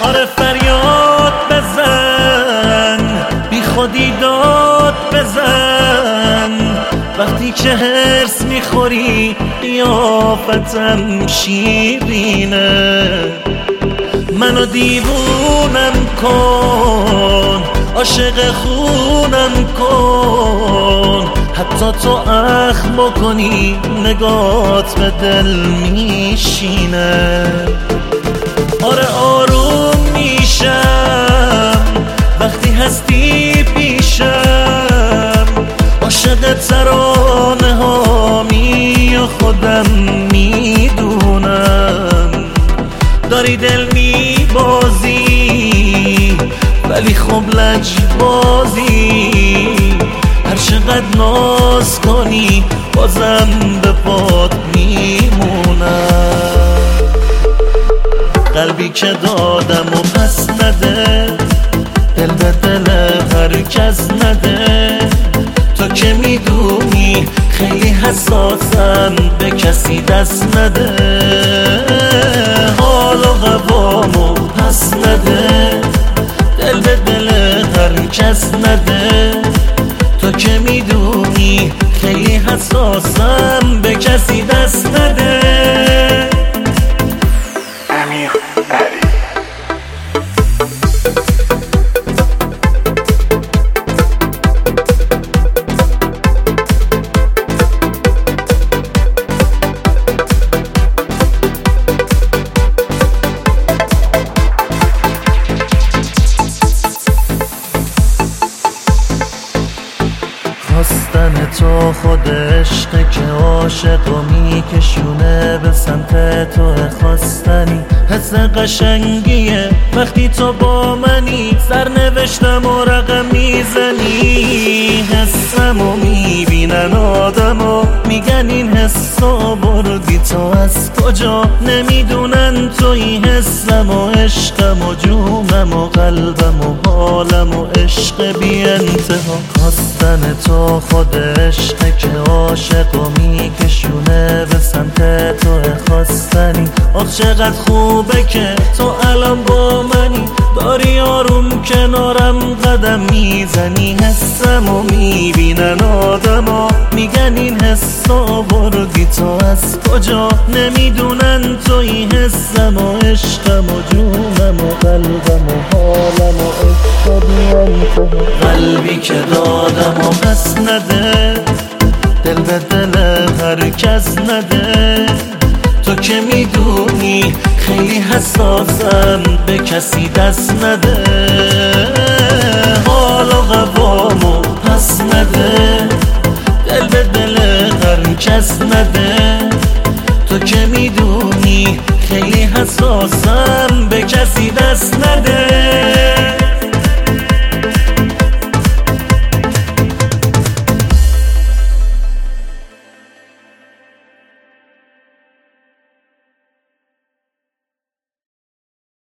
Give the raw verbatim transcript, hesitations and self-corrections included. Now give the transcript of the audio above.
آره فریاد بزن، بی خودی داد بزن، وقتی که هرس میخوری قیافتم شیرینه. منو دیوونم کن، عاشق خونم کن، حتی تو اخم بکنی نگات به دل میشینه. آره آروم میشم وقتی هستی پیشم، عاشق ترانه هامی و خودم میدونم. داری دل میبازی ولی خب لج بازی، هر چقدر ناز کنی بازم به پات میمونم. قلبی که دادم و پس نده، دل به دل هر کس نده. تو که میدونی خیلی حساسم، به کسی دست نده. حال و قوامو پس نده، دل به دل هر کس نده. تو که میدونی خیلی حساسم، به کسی دست نده. امیر علی خواستن تو خود عشقه که عاشق و میکشونه به سمت تو. خواستنی حس قشنگیه وقتی تو با منی، سرنوشتم و رقم میزنی. حسم و میبینن آدم و میگن این حسا بردی تو از کجا، نمیدونن تو این حسم و عشقم و جونم و قلبم و حالم و عشق بی انتها. خواستن تو خود عشقه که عاشق و میکشونه به سمت تو. خواستنی آخ چقدر خوبه که تو الان با منی، داری آروم کنارم قدم میزنی. حسم و میبینن آدما میگن این حسا بردی تو از کجا، نمیدونن تو این حسم و عشقم و جونم و قلبم و حالم و عشق بی انتها. قلبی که دادم و پس نده، دل به دل هر کس نده. تو که میدونی خیلی حساسم، به کسی دست نده.